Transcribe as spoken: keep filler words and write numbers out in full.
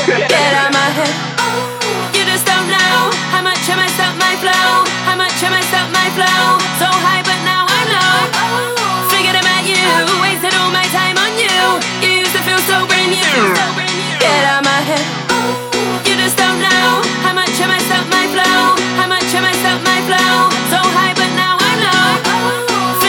Get out my head. You just don't know how much I messed up my flow, how much I messed up my flow. So hype.